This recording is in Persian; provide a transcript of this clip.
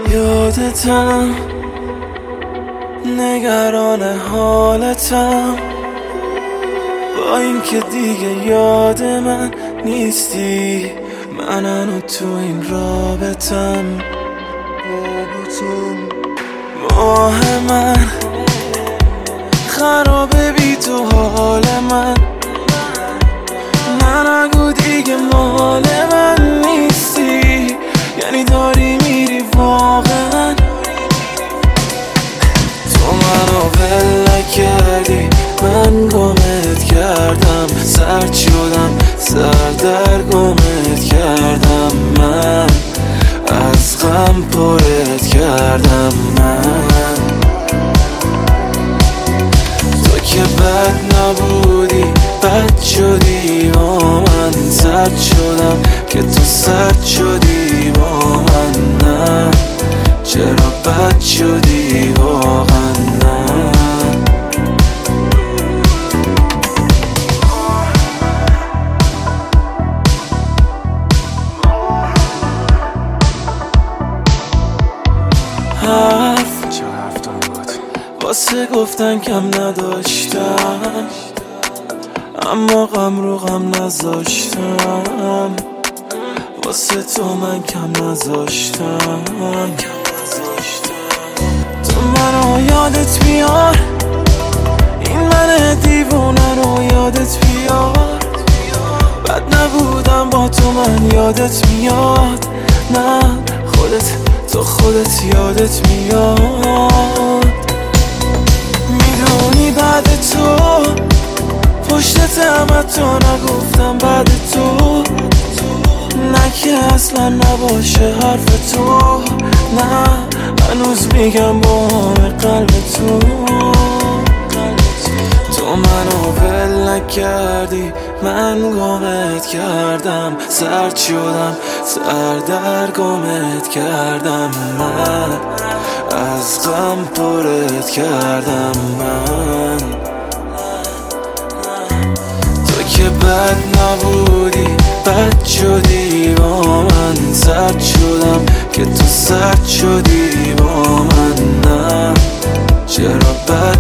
یادتم، نگران حالتم، با اینکه دیگه یاد من نیستی. من تو این رابطم، ماه من خرابه بی تو حال من. نگو دیگه مال من نیستی، یعنی داری میری واقعا. تو منو ول نکردی، من گمت کردم، سرد شدم، سردرگمت کردم. من از غم پرت کردم. من تو که بد نبودی، بد شدی با من. سرد شدم که تو سرد شدی با من. نه چرا بد شدی واقعا. نه چه حرف داد واسه گفتن کم نداشتم، اما غم رو غم نذاشتم. واسه تو من کم نذاشتم. تو منو یادت بیار، این من دیوونه رو یادت بیار. بد نبودم با تو من یادت میاد. نه تو خودت یادت میاد. میدونی بعد تو پشتم تو نگفتم بعد تو. نه که اصلا نباشه حرف تو. نه هنوز میگم با همه قلب تو. تو منو ول نکردی، من گمت کردم، سرد شدم، سردرگمت کردم. من از غم پرت کردم. من تو که بد نبودی، بد شدی با من. سرد شدم که تو سرد شدی با من. نه چرا بد